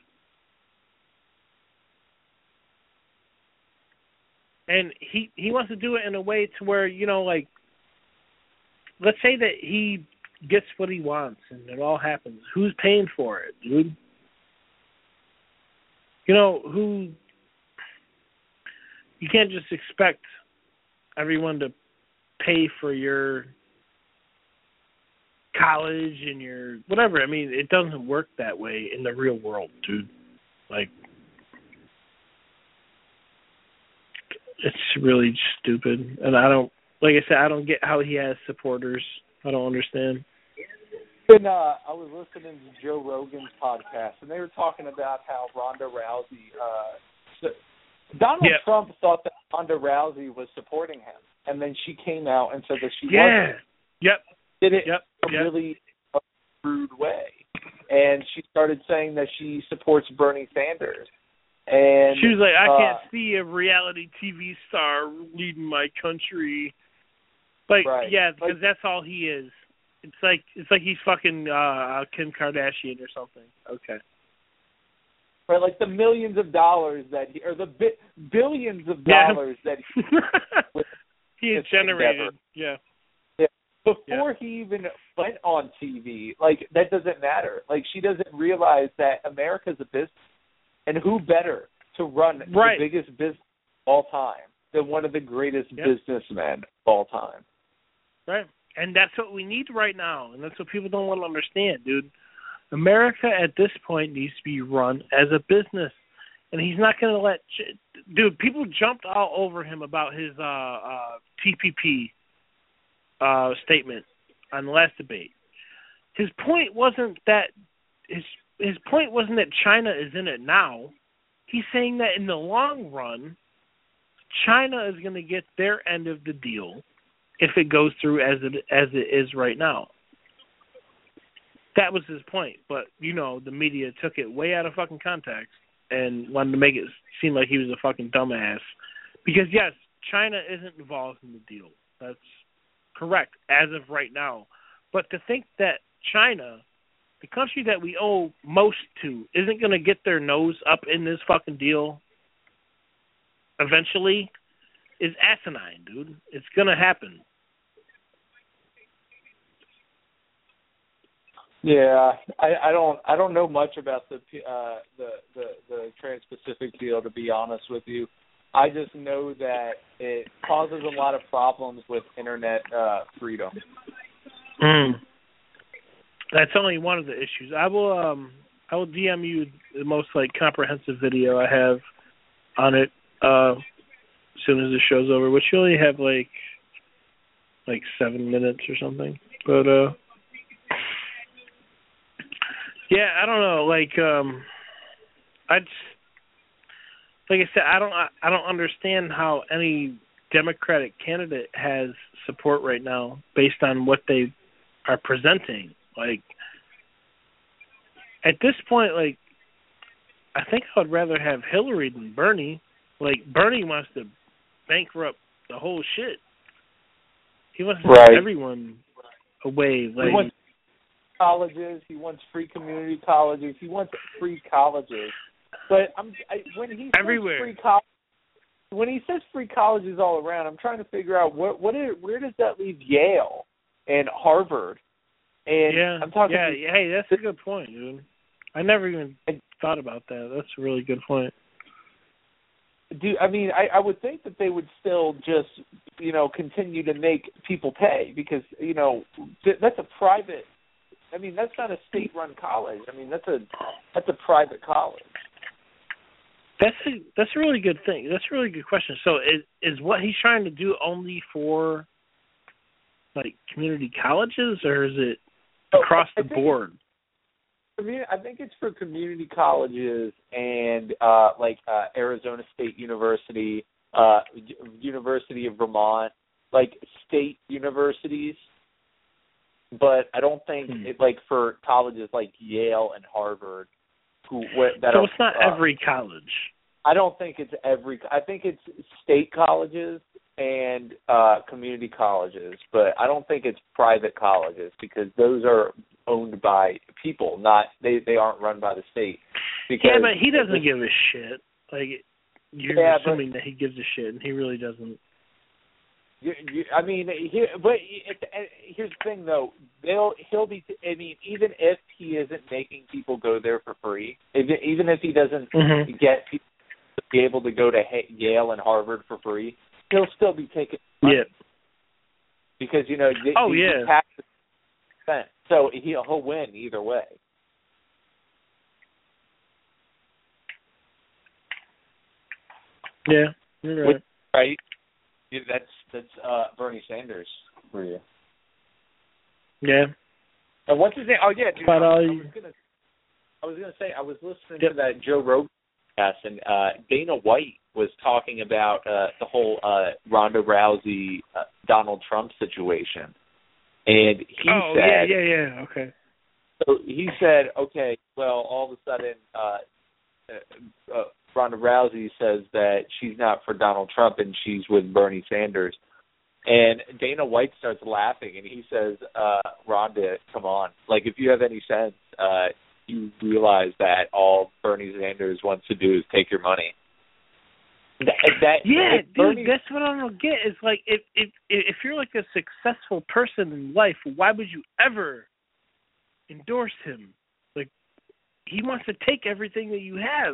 And he, he wants to do it in a way to where, you know, like, let's say that he gets what he wants and it all happens. Who's paying for it, dude? You know, who... You can't just expect everyone to pay for your college and your whatever. I mean, it doesn't work that way in the real world, dude. Like, it's really stupid. And I don't, like I said, I don't get how he has supporters. I don't understand. And, uh, I was listening to Joe Rogan's podcast, and they were talking about how Ronda Rousey, uh, Donald yep. Trump thought that Ronda Rousey was supporting him, and then she came out and said that she yeah. wasn't. Yep. Did it yep. in a yep. really rude way. And she started saying that she supports Bernie Sanders. And she was like, I uh, can't see a reality T V star leading my country. Like, right. yeah, because like, that's all he is. It's like it's like he's fucking uh, Kim Kardashian or something. Okay. Right, like the millions of dollars that he, or the bi- billions of yeah. dollars that he, he has generated. endeavor. Yeah. yeah. before yeah. he even went on T V. Like, that doesn't matter. Like, she doesn't realize that America's a business, and who better to run right. the biggest business of all time than one of the greatest yep. businessmen of all time. Right. And that's what we need right now, and that's what people don't want to understand, dude. America at this point needs to be run as a business, and he's not going to let – dude, people jumped all over him about his uh, uh, T P P uh, statement on the last debate. His point wasn't that his his point wasn't that China is in it now. He's saying that in the long run, China is going to get their end of the deal if it goes through as it as it is right now. That was his point, but, you know, the media took it way out of fucking context and wanted to make it seem like he was a fucking dumbass. Because, yes, China isn't involved in the deal. That's correct, as of right now. But to think that China, the country that we owe most to, isn't going to get their nose up in this fucking deal eventually is asinine, dude. It's going to happen. Yeah, I, I don't I don't know much about the uh, the, the the Trans-Pacific deal, to be honest with you. I just know that it causes a lot of problems with internet uh, freedom. Mm. That's only one of the issues. I will um I will D M you the most like comprehensive video I have on it uh, as soon as the show's over, which you only have like like seven minutes or something, but uh. Yeah, I don't know. Like, um, I just, like I said, I don't, I don't understand how any Democratic candidate has support right now based on what they are presenting. Like, at this point, like, I think I would rather have Hillary than Bernie. Like, Bernie wants to bankrupt the whole shit. He wants to right. take everyone away. Like. He wants colleges, he wants free community colleges, he wants free colleges. But I'm I, when he everywhere says free college, when he says free colleges all around, I'm trying to figure out what what is, where does that leave Yale and Harvard? And yeah, I'm talking. Yeah, to, hey, that's a good point, dude. I never even thought about that. That's a really good point. Do I mean I, I would think that they would still just you know continue to make people pay because you know th- that's a private. I mean, that's not a state-run college. I mean, that's a that's a private college. That's a that's a really good thing. That's a really good question. So, is is what he's trying to do only for like community colleges, or is it across I the think board? I mean, I think it's for community colleges and uh, like uh, Arizona State University, uh, University of Vermont, like state universities. But I don't think hmm. it like for colleges like Yale and Harvard, who where, that so are, it's not uh, every college. I don't think it's every. I think it's state colleges and uh, community colleges, but I don't think it's private colleges because those are owned by people, not they. They aren't run by the state. Because yeah, but he doesn't give a shit. Like you're yeah, assuming but, that he gives a shit, and he really doesn't. You, you, I mean, here, but it, it, here's the thing, though. They'll he'll be. I mean, even if he isn't making people go there for free, if, even if he doesn't mm-hmm. get people to be able to go to Yale and Harvard for free, he'll still be taking money. Yeah. Because you know, the, oh the, yeah, the taxes spent, so he'll he'll win either way. Yeah, you're right. Which, right. Yeah, that's that's uh, Bernie Sanders for you. Yeah. And what's his name? Oh yeah, dude. But, I, uh, I was gonna, I was gonna say I was listening yep. to that Joe Rogan podcast, and uh, Dana White was talking about uh, the whole uh, Ronda Rousey uh, Donald Trump situation, and he oh, said, yeah, yeah, yeah, okay. So he said, okay, well, all of a sudden, uh, uh, uh, Ronda Rousey says that she's not for Donald Trump and she's with Bernie Sanders. And Dana White starts laughing and he says, uh, Ronda, come on. Like, if you have any sense, uh, you realize that all Bernie Sanders wants to do is take your money. That, that yeah, dude, Bernie, that's what I don't get. Is like if if if you're like a successful person in life, why would you ever endorse him? Like, he wants to take everything that you have.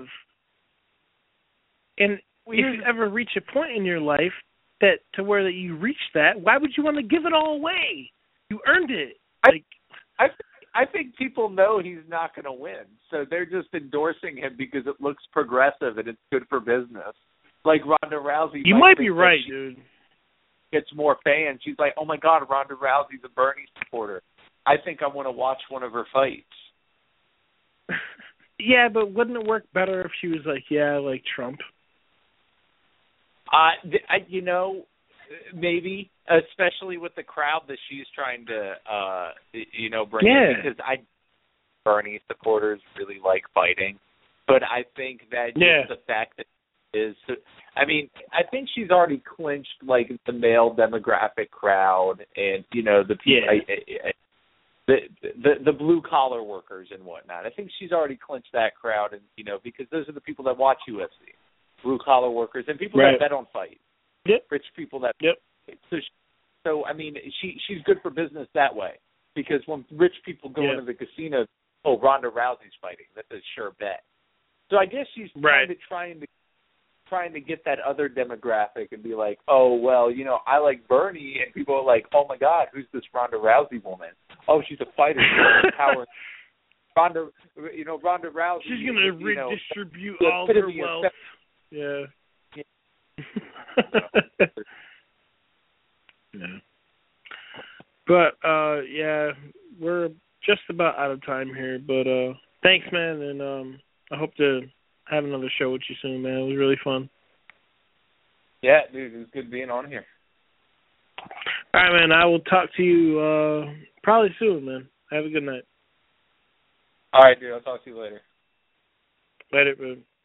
And if you ever reach a point in your life that to where that you reach that, why would you want to give it all away? You earned it. Like, I I think people know he's not going to win, so they're just endorsing him because it looks progressive and it's good for business. Like Ronda Rousey. You might, might be right, dude. Gets more fans. She's like, oh my God, Ronda Rousey's a Bernie supporter. I think I want to watch one of her fights. Yeah, but wouldn't it work better if she was like, yeah, like Trump? Uh, I, you know, maybe, especially with the crowd that she's trying to, uh, you know, bring yeah. in. Because I, Bernie supporters really like fighting, but I think that just yeah. the fact that is, I mean, I think she's already clinched like the male demographic crowd, and you know the people, yeah. I, I, I, the the the blue collar workers and whatnot. I think she's already clinched that crowd, and you know because those are the people that watch U F C, blue collar workers and people right. that bet on fight, yep. rich people that. Yep. So, she, so I mean, she she's good for business that way because when rich people go yep. into the casino, oh, Ronda Rousey's fighting. That's a sure bet. So I guess she's right. trying to trying to. trying to get that other demographic and be like, oh, well, you know, I like Bernie, and people are like, oh, my God, who's this Ronda Rousey woman? Oh, she's a fighter. She's power. Ronda, you know, Ronda Rousey. She's going to redistribute know, all her wealth. Yeah. Yeah. yeah. But, uh, yeah, we're just about out of time here. But uh, thanks, man, and um, I hope to have another show with you soon, man. It was really fun. Yeah, dude, it was good being on here. All right, man. I will talk to you uh, probably soon, man. Have a good night. All right, dude. I'll talk to you later. Later, man.